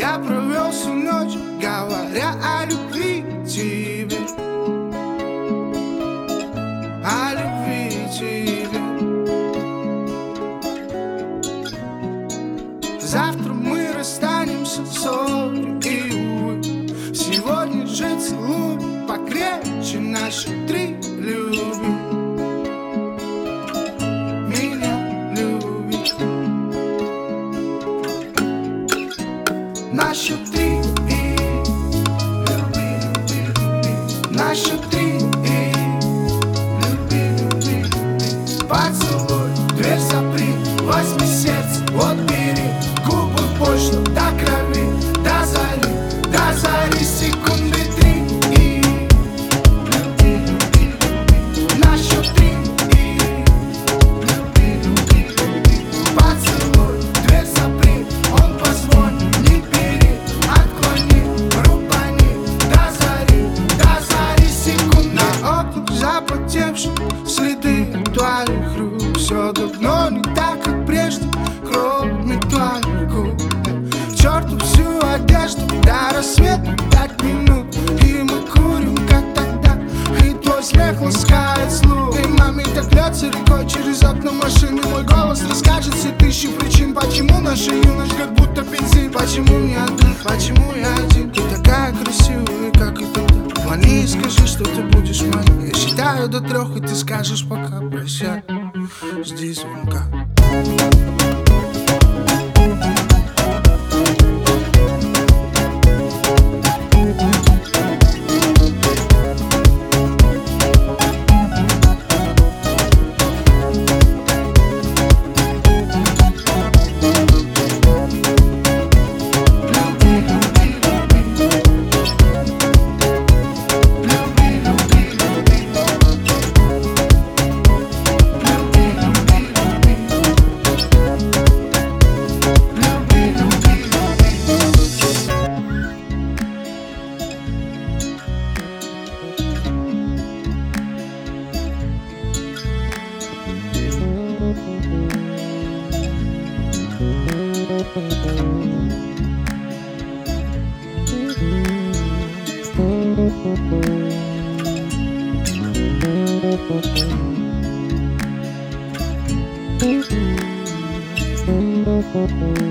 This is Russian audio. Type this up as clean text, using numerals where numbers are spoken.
Я провел всю ночь, говоря о любви тебе, о любви тебе. Завтра мы расстанемся, сори и увы. Сегодня же целуй покрепче наши три любви. На счет три и люби, люби, люби. На счет три и люби, люби, люби. Поцелуй, дверь запри, возьми сердце, вот бери. Губы в почту до крови, до зари, секунды три и люби, люби, люби. На счет три и люби, люби, люби. Поцелуй, дверь запри, он позвонит. Запотевшие следы твоих рук. Все давно не так, как прежде, кроме твоих губ. К черту всю одежду, до рассвета 5 минут. И мы курим, как тогда, и твой смех ласкает слух. И маме так льется рекой через окна машины. Мой голос расскажет все тысячи причин, почему наша юность как будто бензин. Почему не один, почему я один? Ты такая красивая, как и тогда. Звони и скажи, что ты будешь моей. Я считаю до 3, и ты скажешь пока прощай. Жди звонка. Thank you.